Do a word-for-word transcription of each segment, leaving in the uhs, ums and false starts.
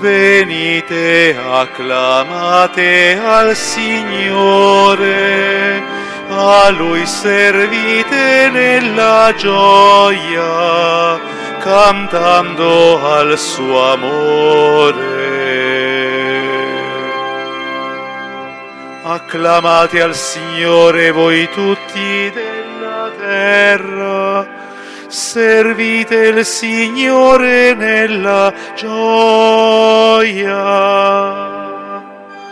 Venite, acclamate al Signore, a Lui servite nella gioia, cantando al suo amore. Acclamate al Signore voi tutti della terra, servite il Signore nella gioia.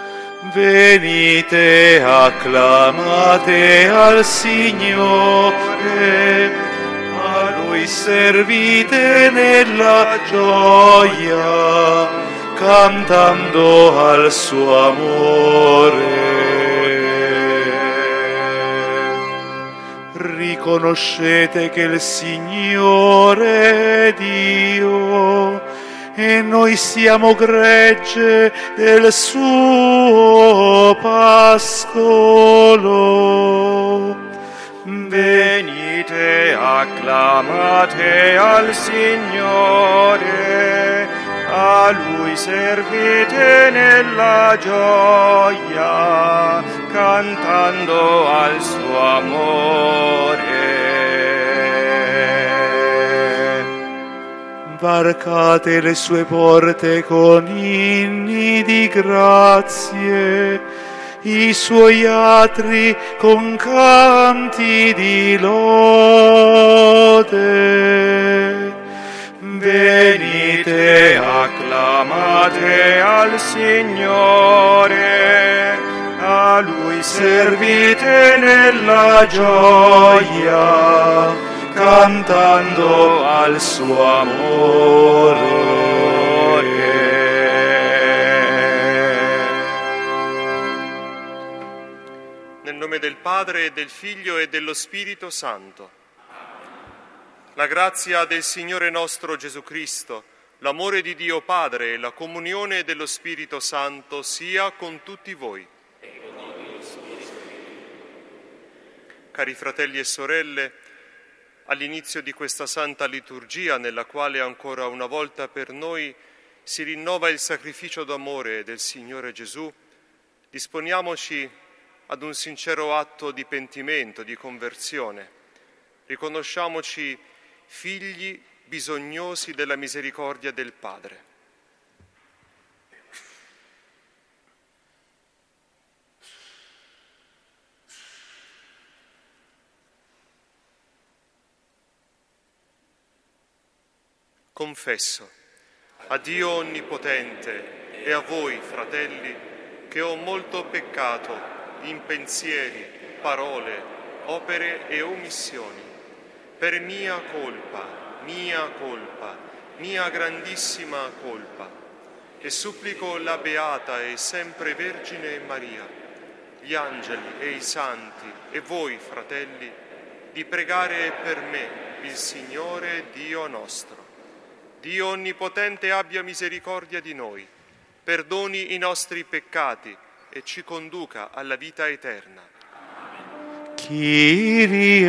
Venite, acclamate al Signore, a Lui servite nella gioia, cantando al suo amore. Riconoscete che il Signore è Dio e noi siamo gregge del suo pascolo. Venite, acclamate al Signore, a Lui servite nella gioia, cantando al suo amore. Varcate le sue porte con inni di grazie, i suoi atri con canti di lode. Venite, acclamate al Signore, a Lui servite nella gioia, cantando al suo amore. Nel nome del Padre, e del Figlio e dello Spirito Santo. La grazia del Signore nostro Gesù Cristo, l'amore di Dio Padre e la comunione dello Spirito Santo sia con tutti voi. Cari fratelli e sorelle, all'inizio di questa santa liturgia, nella quale ancora una volta per noi si rinnova il sacrificio d'amore del Signore Gesù, disponiamoci ad un sincero atto di pentimento, di conversione. Riconosciamoci figli bisognosi della misericordia del Padre. Confesso a Dio Onnipotente e a voi, fratelli, che ho molto peccato in pensieri, parole, opere e omissioni, per mia colpa, mia colpa, mia grandissima colpa, e supplico la Beata e sempre Vergine Maria, gli angeli e i santi e voi, fratelli, di pregare per me il Signore Dio nostro. Dio Onnipotente abbia misericordia di noi, perdoni i nostri peccati e ci conduca alla vita eterna. Kyrie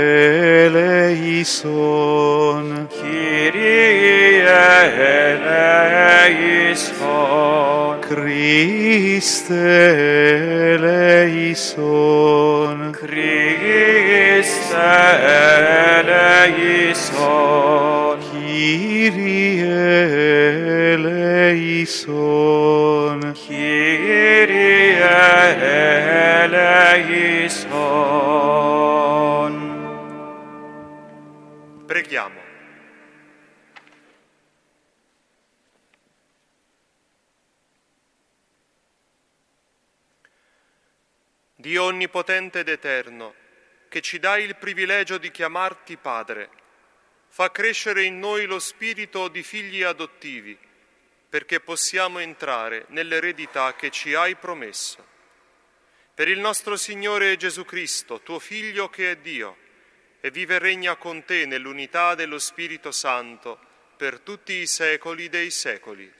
eleison, Kyrie eleison, Christe eleison, Christe eleison, Kyrie eleison, Kyrie eleison. Preghiamo. Dio Onnipotente ed Eterno, che ci dai il privilegio di chiamarti Padre, fa crescere in noi lo spirito di figli adottivi, perché possiamo entrare nell'eredità che ci hai promesso. Per il nostro Signore Gesù Cristo, tuo Figlio che è Dio, e vive e regna con te nell'unità dello Spirito Santo per tutti i secoli dei secoli.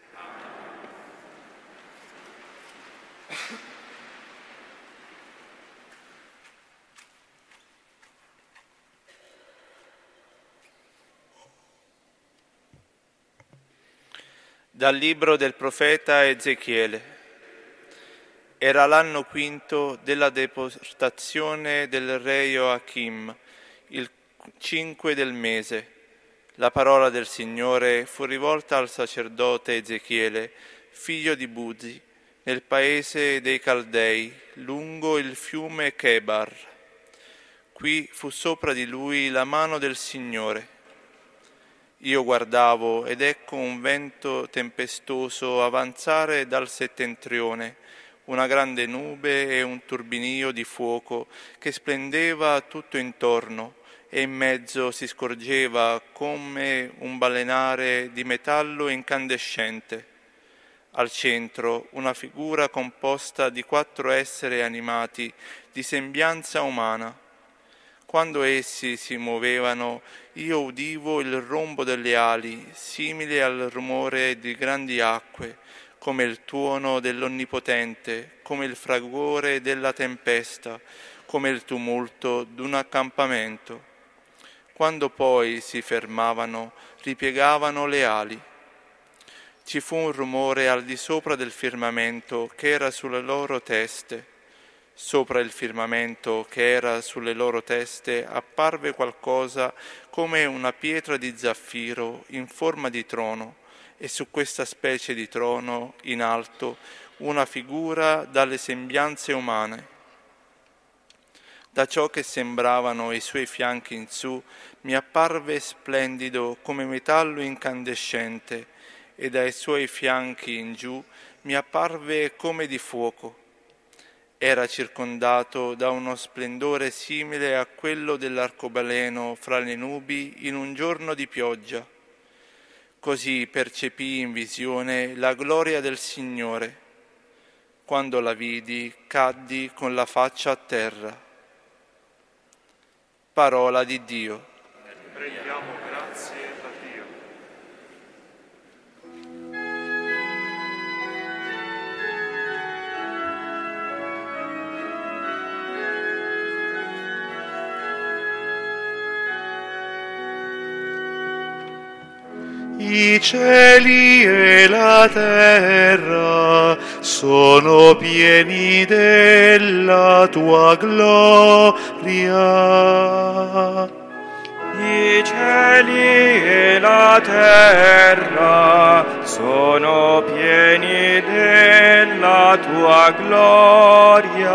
Dal libro del profeta Ezechiele. Era l'anno quinto della deportazione del re Joachim, il cinque del mese. La parola del Signore fu rivolta al sacerdote Ezechiele, figlio di Buzi, nel paese dei Caldei, lungo il fiume Chebar. Qui fu sopra di lui la mano del Signore. Io guardavo ed ecco un vento tempestoso avanzare dal settentrione, una grande nube e un turbinio di fuoco che splendeva tutto intorno e in mezzo si scorgeva come un balenare di metallo incandescente. Al centro una figura composta di quattro esseri animati di sembianza umana. Quando essi si muovevano, io udivo il rombo delle ali, simile al rumore di grandi acque, come il tuono dell'Onnipotente, come il fragore della tempesta, come il tumulto d'un accampamento. Quando poi si fermavano, ripiegavano le ali. Ci fu un rumore al di sopra del firmamento che era sulle loro teste. Sopra il firmamento che era sulle loro teste apparve qualcosa come una pietra di zaffiro in forma di trono, e su questa specie di trono in alto una figura dalle sembianze umane. Da ciò che sembravano i suoi fianchi in su mi apparve splendido come metallo incandescente, e dai suoi fianchi in giù mi apparve come di fuoco. Era circondato da uno splendore simile a quello dell'arcobaleno fra le nubi in un giorno di pioggia. Così percepii in visione la gloria del Signore. Quando la vidi, caddi con la faccia a terra. Parola di Dio. Prendiamo grazie da Dio. I cieli e la terra sono pieni della tua gloria. I cieli e la terra sono pieni della tua gloria.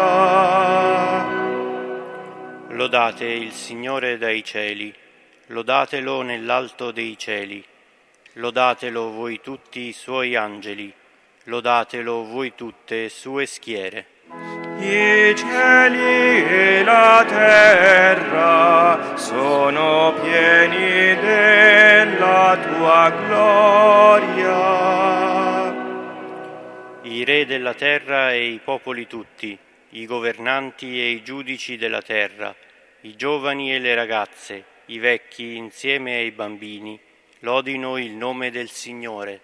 Lodate il Signore dai cieli, lodatelo nell'alto dei cieli. Lodatelo voi tutti i suoi angeli, lodatelo voi tutte sue schiere. I cieli e la terra sono pieni della tua gloria. I re della terra e i popoli tutti, i governanti e i giudici della terra, i giovani e le ragazze, i vecchi insieme ai bambini, lodino il nome del Signore.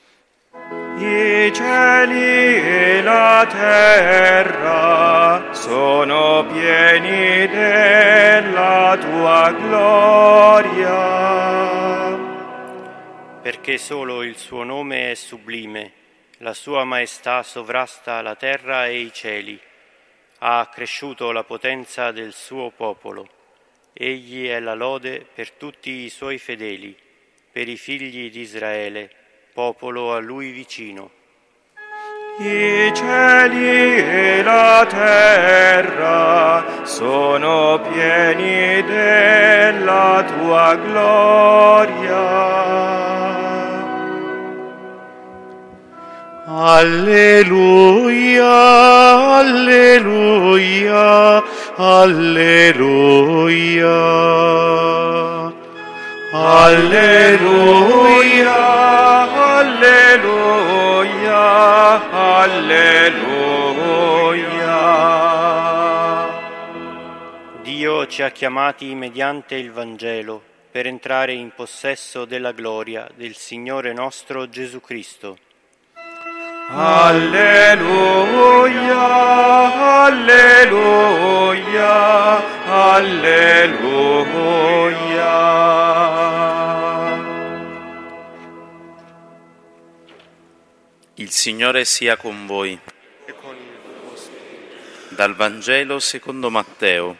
I cieli e la terra sono pieni della tua gloria. Perché solo il suo nome è sublime, la sua maestà sovrasta la terra e i cieli. Ha accresciuto la potenza del suo popolo. Egli è la lode per tutti i suoi fedeli, per i figli di Israele, popolo a lui vicino. I cieli e la terra sono pieni della tua gloria. Alleluia, alleluia, alleluia. Alleluia, alleluia, alleluia. Dio ci ha chiamati mediante il Vangelo per entrare in possesso della gloria del Signore nostro Gesù Cristo. Alleluia, alleluia, alleluia. Il Signore sia con voi. E con il tuo spirito. Dal Vangelo secondo Matteo.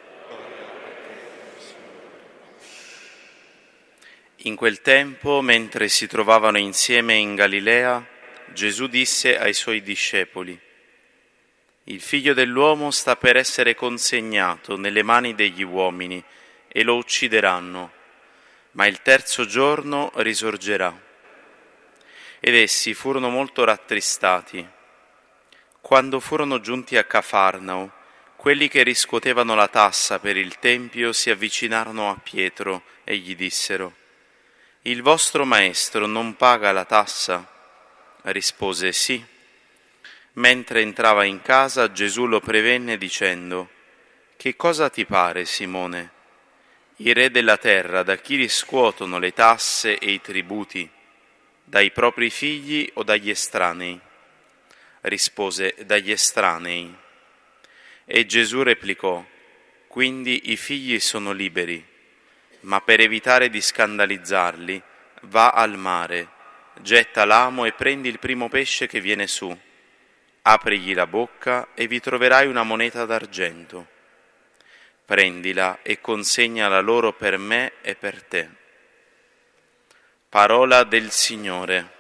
In quel tempo, mentre si trovavano insieme in Galilea, Gesù disse ai suoi discepoli: Il Figlio dell'uomo sta per essere consegnato nelle mani degli uomini e lo uccideranno, ma il terzo giorno risorgerà. Ed essi furono molto rattristati. Quando furono giunti a Cafarnao, quelli che riscuotevano la tassa per il Tempio si avvicinarono a Pietro e gli dissero: Il vostro maestro non paga la tassa? Rispose: Sì. Mentre entrava in casa, Gesù lo prevenne dicendo: Che cosa ti pare, Simone? I re della terra da chi riscuotono le tasse e i tributi? Dai propri figli o dagli estranei? Rispose: Dagli estranei. E Gesù replicò: Quindi i figli sono liberi, ma per evitare di scandalizzarli, va al mare, getta l'amo e prendi il primo pesce che viene su. Aprigli la bocca e vi troverai una moneta d'argento. Prendila e consegnala loro per me e per te. Parola del Signore.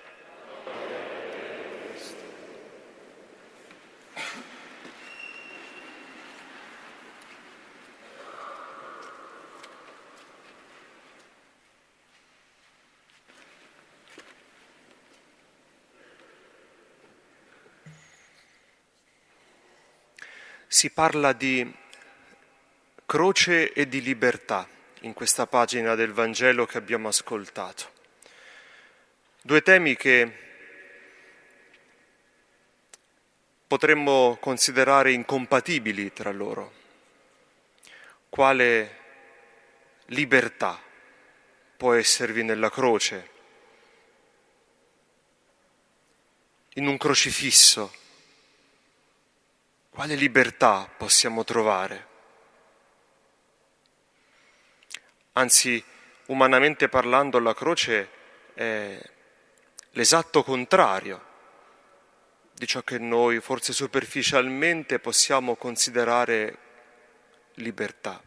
Si parla di croce e di libertà in questa pagina del Vangelo che abbiamo ascoltato. Due temi che potremmo considerare incompatibili tra loro. Quale libertà può esservi nella croce, in un crocifisso? Quale libertà possiamo trovare? Anzi, umanamente parlando, la croce è l'esatto contrario di ciò che noi forse superficialmente possiamo considerare libertà.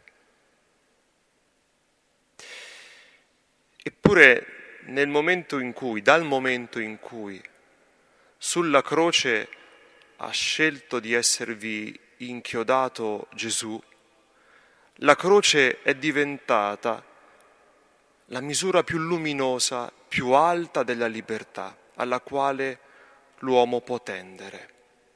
Eppure, nel momento in cui, dal momento in cui sulla croce ha scelto di esservi inchiodato Gesù, la croce è diventata la misura più luminosa, più alta della libertà alla quale l'uomo può tendere.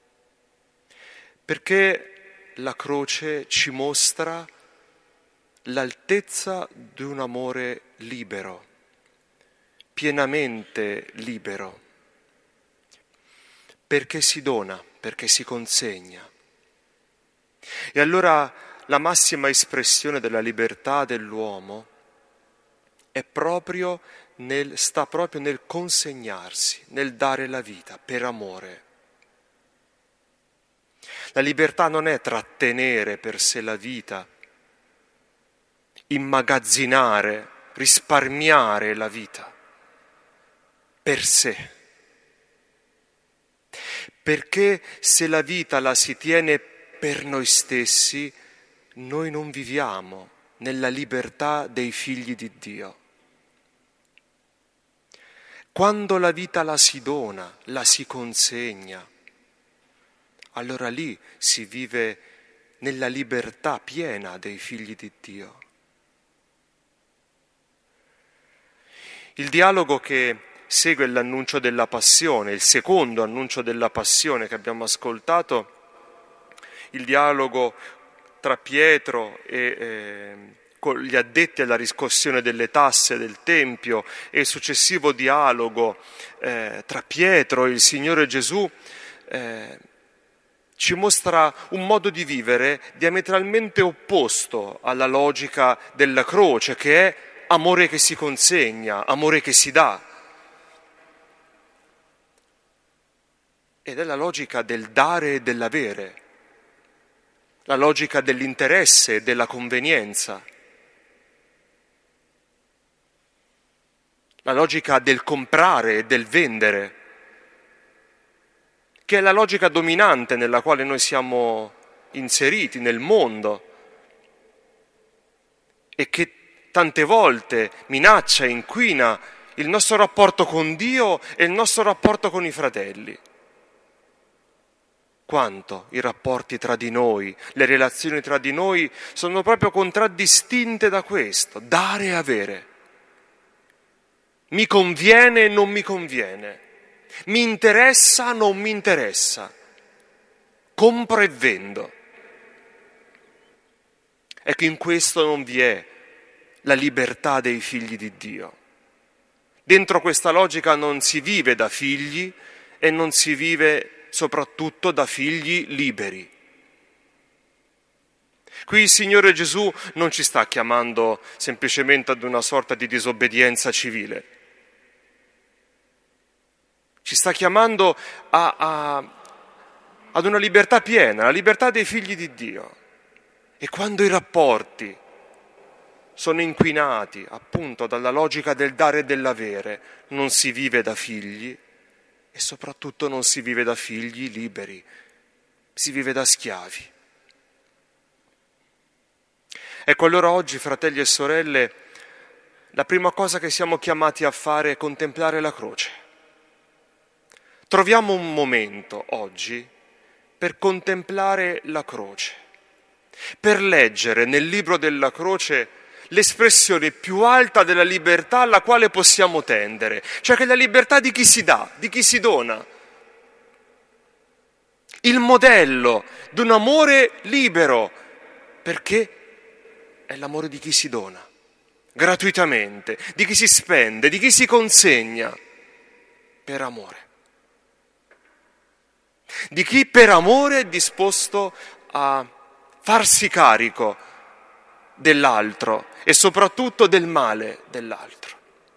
Perché la croce ci mostra l'altezza di un amore libero, pienamente libero, perché si dona, perché si consegna. E allora la massima espressione della libertà dell'uomo è proprio nel, sta proprio nel consegnarsi, nel dare la vita per amore. La libertà non è trattenere per sé la vita, immagazzinare, risparmiare la vita per sé. Perché se la vita la si tiene per noi stessi, noi non viviamo nella libertà dei figli di Dio. Quando la vita la si dona, la si consegna, allora lì si vive nella libertà piena dei figli di Dio. Il dialogo che segue l'annuncio della passione, il secondo annuncio della passione che abbiamo ascoltato, il dialogo tra Pietro e eh, con gli addetti alla riscossione delle tasse del Tempio e il successivo dialogo eh, tra Pietro e il Signore Gesù eh, ci mostra un modo di vivere diametralmente opposto alla logica della croce, che è amore che si consegna, amore che si dà. Ed è la logica del dare e dell'avere, la logica dell'interesse e della convenienza, la logica del comprare e del vendere. che è la logica dominante nella quale noi siamo inseriti nel mondo e che tante volte minaccia e inquina il nostro rapporto con Dio e il nostro rapporto con i fratelli. Quanto i rapporti tra di noi, le relazioni tra di noi sono proprio contraddistinte da questo, dare e avere. Mi conviene e non mi conviene, mi interessa, non mi interessa, compro e vendo. Ecco, in questo non vi è la libertà dei figli di Dio. Dentro questa logica non si vive da figli e non si vive soprattutto da figli liberi. Qui il Signore Gesù non ci sta chiamando semplicemente ad una sorta di disobbedienza civile. Ci sta chiamando a, a, ad una libertà piena, la libertà dei figli di Dio. E quando i rapporti sono inquinati appunto dalla logica del dare e dell'avere, non si vive da figli e soprattutto non si vive da figli liberi, si vive da schiavi. Ecco, allora oggi, fratelli e sorelle, la prima cosa che siamo chiamati a fare è contemplare la croce. Troviamo un momento oggi per contemplare la croce, per leggere nel libro della croce l'espressione più alta della libertà alla quale possiamo tendere, cioè che è la libertà di chi si dà, di chi si dona. Il modello di un amore libero, perché è l'amore di chi si dona, gratuitamente, di chi si spende, di chi si consegna per amore. Di chi per amore è disposto a farsi carico dell'altro e soprattutto del male dell'altro.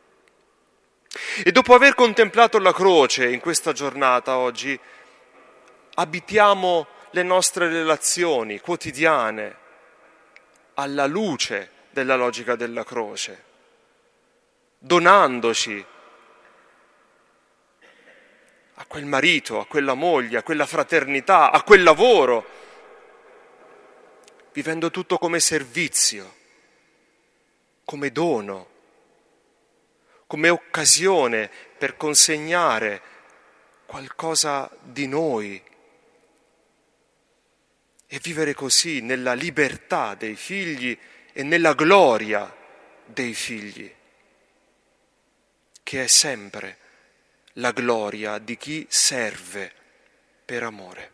E dopo aver contemplato la croce in questa giornata oggi, abitiamo le nostre relazioni quotidiane alla luce della logica della croce, donandoci a quel marito, a quella moglie, a quella fraternità, a quel lavoro, vivendo tutto come servizio, come dono, come occasione per consegnare qualcosa di noi e vivere così nella libertà dei figli e nella gloria dei figli, che è sempre la gloria di chi serve per amore.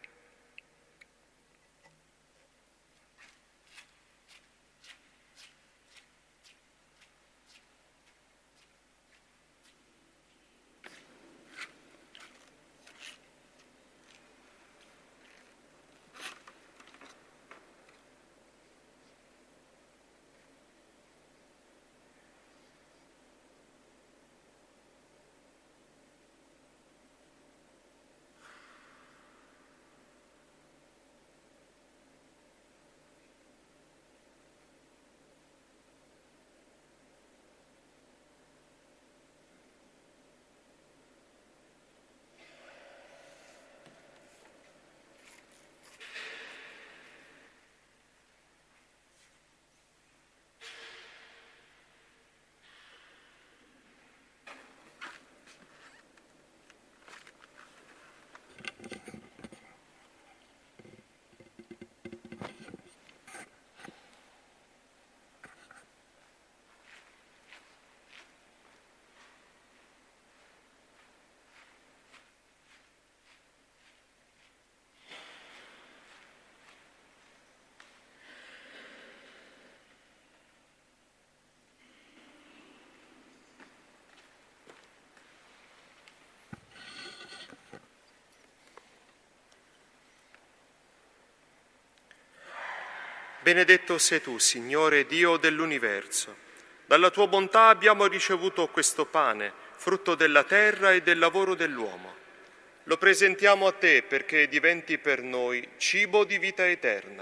Benedetto sei tu, Signore Dio dell'universo. Dalla tua bontà abbiamo ricevuto questo pane, frutto della terra e del lavoro dell'uomo. Lo presentiamo a te perché diventi per noi cibo di vita eterna.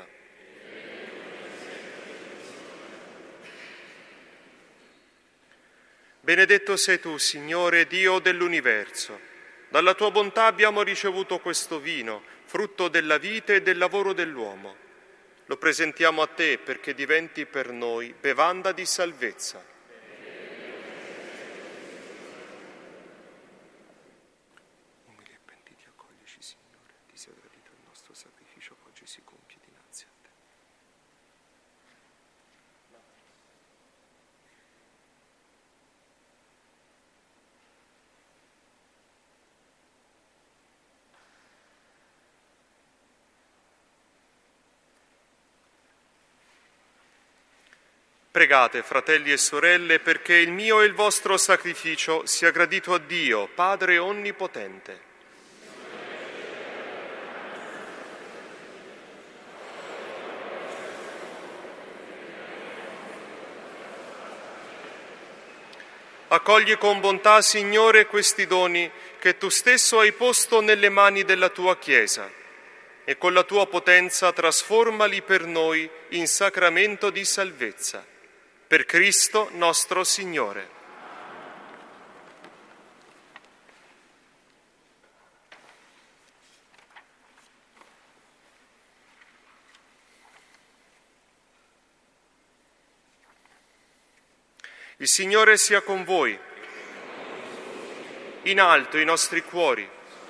Benedetto sei tu, Signore Dio dell'universo. Dalla tua bontà abbiamo ricevuto questo vino, frutto della vite e del lavoro dell'uomo. Lo presentiamo a te perché diventi per noi bevanda di salvezza. Umili e pentiti, accoglici, Signore, ti sia gradito il nostro sacrificio che oggi si compie dinanzi a te. Pregate, fratelli e sorelle, perché il mio e il vostro sacrificio sia gradito a Dio, Padre Onnipotente. Accogli con bontà, Signore, questi doni che tu stesso hai posto nelle mani della tua Chiesa e con la tua potenza trasformali per noi in sacramento di salvezza. Per Cristo nostro Signore. Il Signore sia con voi. In alto i nostri cuori.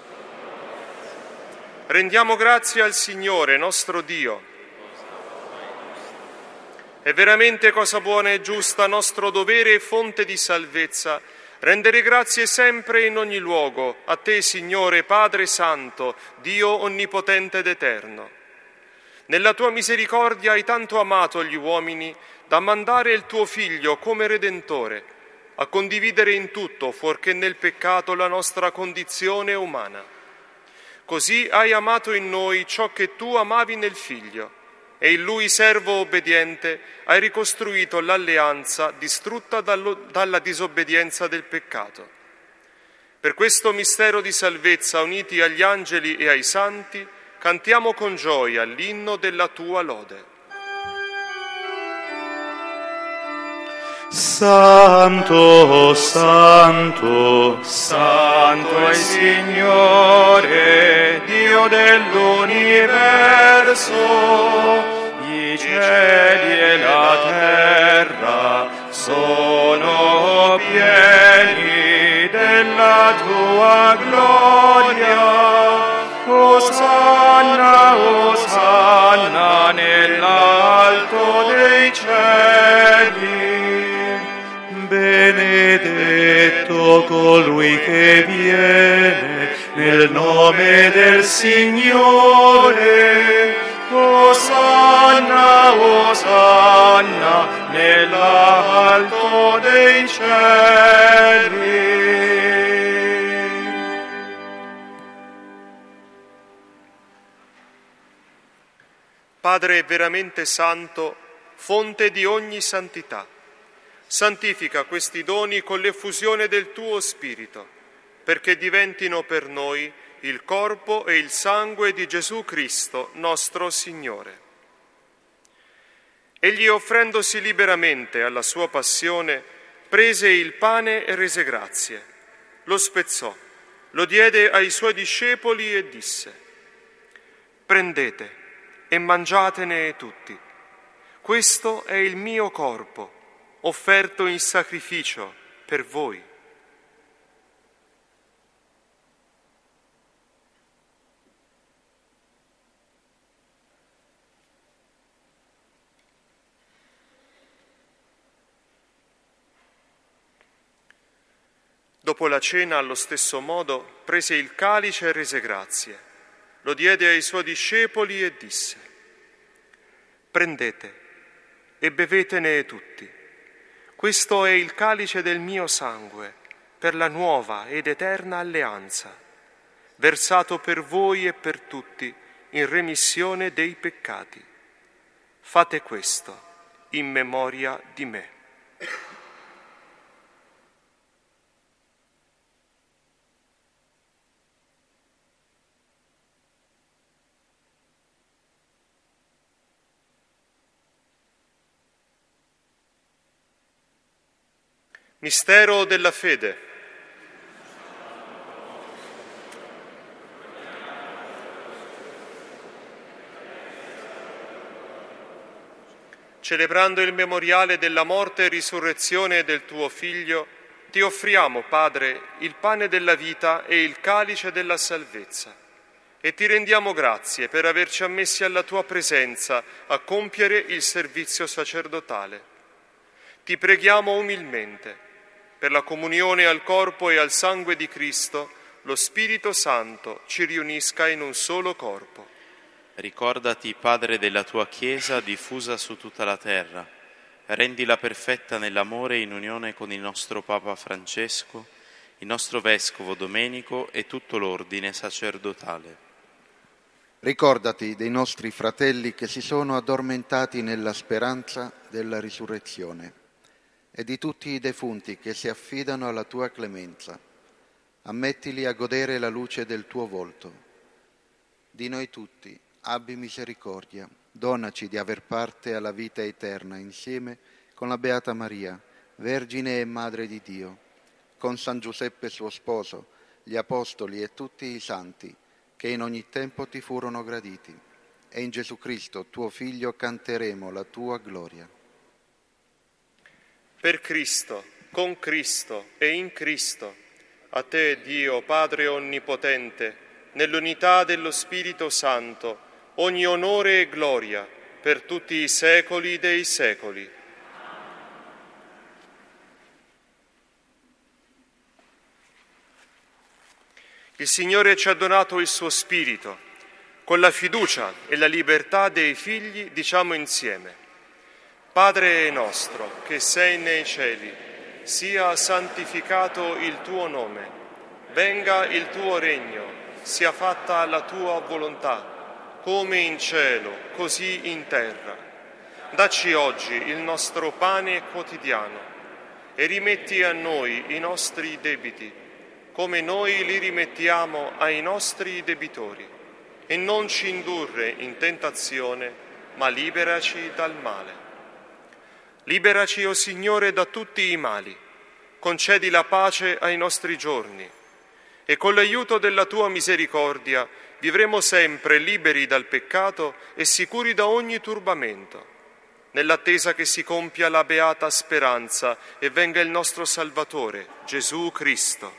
Rendiamo grazie al Signore, nostro Dio. È veramente cosa buona e giusta, nostro dovere e fonte di salvezza, rendere grazie sempre e in ogni luogo a te, Signore, Padre Santo, Dio Onnipotente ed Eterno. Nella tua misericordia hai tanto amato gli uomini da mandare il tuo Figlio come Redentore, a condividere in tutto, fuorché nel peccato, la nostra condizione umana. Così hai amato in noi ciò che tu amavi nel Figlio, e in Lui, servo obbediente, hai ricostruito l'alleanza distrutta dallo, dalla disobbedienza del peccato. Per questo mistero di salvezza, uniti agli angeli e ai santi, cantiamo con gioia l'inno della tua lode. Santo, santo, santo è il Signore, Dio dell'universo. I cieli e la terra sono pieni della tua gloria. Osanna, Osanna nell'alto dei cieli. Benedetto colui che viene nel nome del Signore. Osanna, Osanna nell'alto dei cieli. Padre veramente santo, fonte di ogni santità, santifica questi doni con l'effusione del tuo Spirito, perché diventino per noi il corpo e il sangue di Gesù Cristo, nostro Signore. Egli, offrendosi liberamente alla sua passione, prese il pane e rese grazie, lo spezzò, lo diede ai suoi discepoli e disse: «Prendete e mangiatene tutti. Questo è il mio corpo, offerto in sacrificio per voi». Dopo la cena, allo stesso modo, prese il calice e rese grazie. Lo diede ai suoi discepoli e disse: «Prendete e bevetene tutti. Questo è il calice del mio sangue, per la nuova ed eterna alleanza, versato per voi e per tutti in remissione dei peccati. Fate questo in memoria di me». Mistero della fede. celebrando il memoriale della morte e risurrezione del tuo Figlio, ti offriamo, Padre, il pane della vita e il calice della salvezza. E ti rendiamo grazie per averci ammessi alla tua presenza a compiere il servizio sacerdotale. Ti preghiamo umilmente, per la comunione al corpo e al sangue di Cristo, lo Spirito Santo ci riunisca in un solo corpo. Ricordati, Padre, della tua Chiesa diffusa su tutta la terra. Rendila perfetta nell'amore in unione con il nostro Papa Francesco, il nostro Vescovo Domenico e tutto l'ordine sacerdotale. Ricordati dei nostri fratelli che si sono addormentati nella speranza della risurrezione e di tutti i defunti che si affidano alla tua clemenza. Ammettili a godere la luce del tuo volto. Di noi tutti abbi misericordia. Donaci di aver parte alla vita eterna insieme con la Beata Maria, Vergine e Madre di Dio, con San Giuseppe suo sposo, gli Apostoli e tutti i santi che in ogni tempo ti furono graditi. E in Gesù Cristo, tuo Figlio, canteremo la tua gloria. Per Cristo, con Cristo e in Cristo, a te, Dio, Padre Onnipotente, nell'unità dello Spirito Santo, ogni onore e gloria per tutti i secoli dei secoli. Il Signore ci ha donato il suo Spirito. Con la fiducia e la libertà dei figli diciamo insieme: Padre nostro, che sei nei cieli, sia santificato il tuo nome. Venga il tuo regno, sia fatta la tua volontà, come in cielo, così in terra. Dacci oggi il nostro pane quotidiano e rimetti a noi i nostri debiti, come noi li rimettiamo ai nostri debitori. E non ci indurre in tentazione, ma liberaci dal male. Liberaci, o Signore, da tutti i mali. Concedi la pace ai nostri giorni. E con l'aiuto della tua misericordia vivremo sempre liberi dal peccato e sicuri da ogni turbamento, nell'attesa che si compia la beata speranza e venga il nostro Salvatore, Gesù Cristo.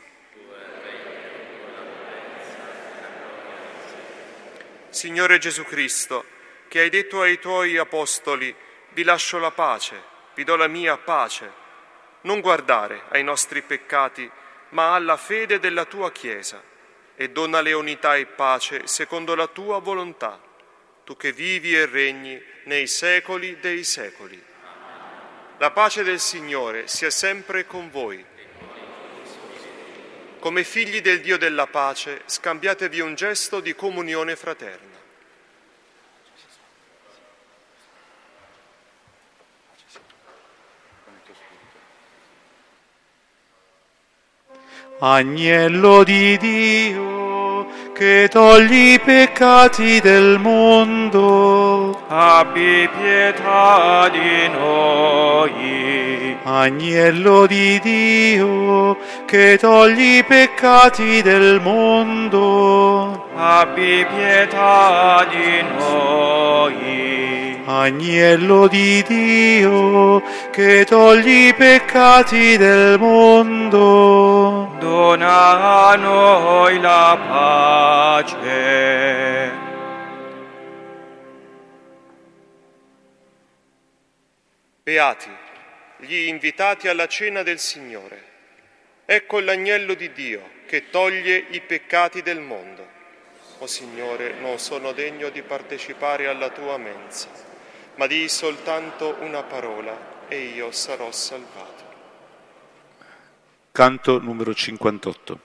Signore Gesù Cristo, che hai detto ai tuoi apostoli: vi lascio la pace, vi do la mia pace, non guardare ai nostri peccati, ma alla fede della tua Chiesa, e donale unità e pace secondo la tua volontà, tu che vivi e regni nei secoli dei secoli. La pace del Signore sia sempre con voi. Come figli del Dio della pace, scambiatevi un gesto di comunione fraterna. Agnello di Dio, che togli i peccati del mondo, abbi pietà di noi. Agnello di Dio, che togli i peccati del mondo, abbi pietà di noi. Agnello di Dio, che togli i peccati del mondo, dona a noi la pace. Beati gli invitati alla cena del Signore. Ecco l'agnello di Dio che toglie i peccati del mondo. O Signore, non sono degno di partecipare alla tua mensa, ma di soltanto una parola e io sarò salvato. Canto numero cinquantotto.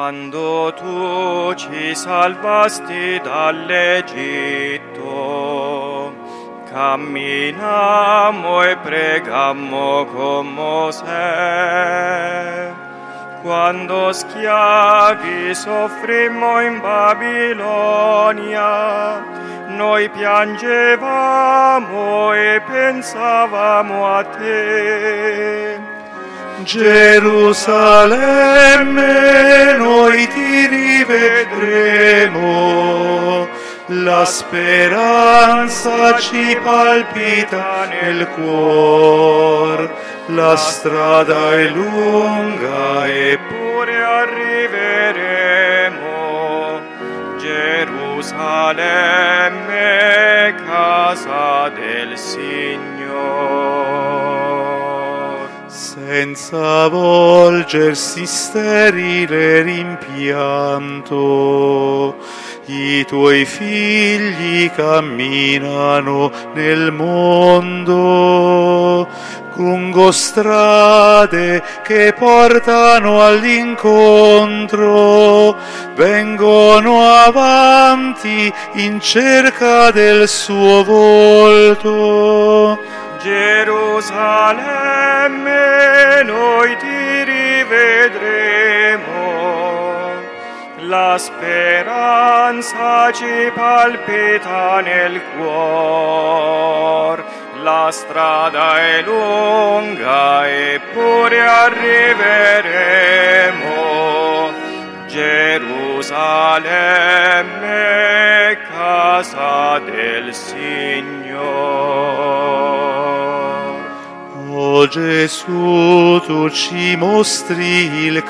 quando tu ci salvasti dall'Egitto, camminammo e pregammo con Mosè. Quando schiavi soffrimmo in Babilonia, noi piangevamo e pensavamo a te. Gerusalemme, noi ti rivedremo, la speranza ci palpita nel cuor, la strada è lunga eppure arriveremo. Gerusalemme, casa del Signor. Senza volgersi sterile rimpianto, i tuoi figli camminano nel mondo, lungo strade che portano all'incontro, vengono avanti in cerca del suo volto. Gerusalemme, noi ti rivedremo, la speranza ci palpita nel cuor, la strada è lunga eppure arriveremo. Gerusalemme, casa del Signor. O Gesù, tu ci mostri il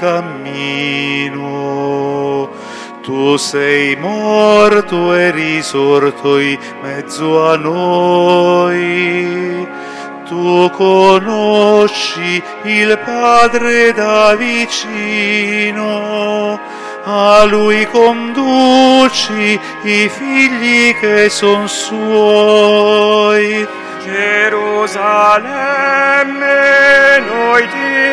cammino, tu sei morto e risorto in mezzo a noi. Tu conosci il Padre da vicino, a Lui conduci i figli che son Suoi. Gerusalemme, noi ti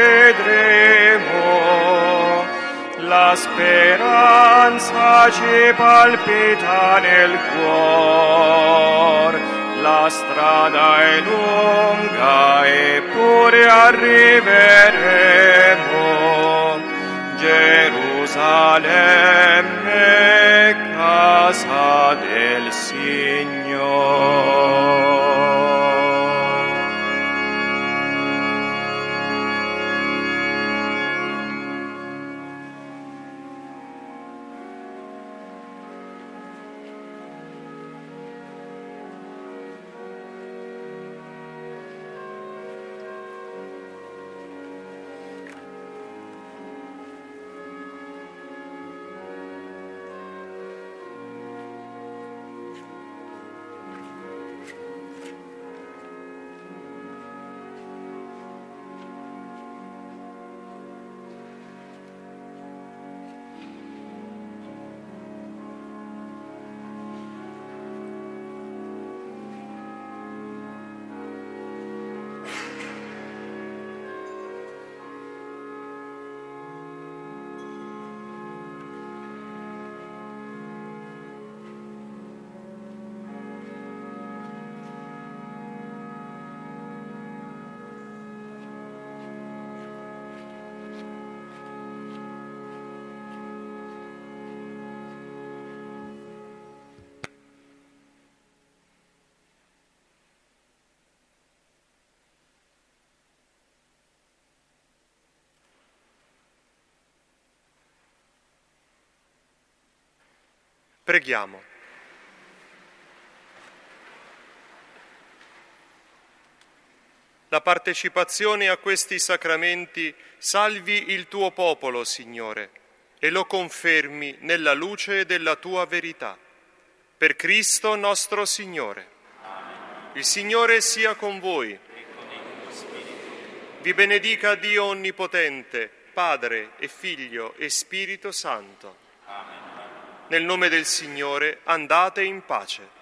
rivedremo, la speranza ci palpita nel cuor, la strada è lunga eppure arriveremo. Gerusalemme, casa del Signor. Preghiamo. La partecipazione a questi sacramenti salvi il tuo popolo, Signore, e lo confermi nella luce della tua verità. Per Cristo nostro Signore. Amen. Il Signore sia con voi. E con il tuo spirito. Vi benedica Dio Onnipotente, Padre e Figlio e Spirito Santo. Amen. Nel nome del Signore andate in pace.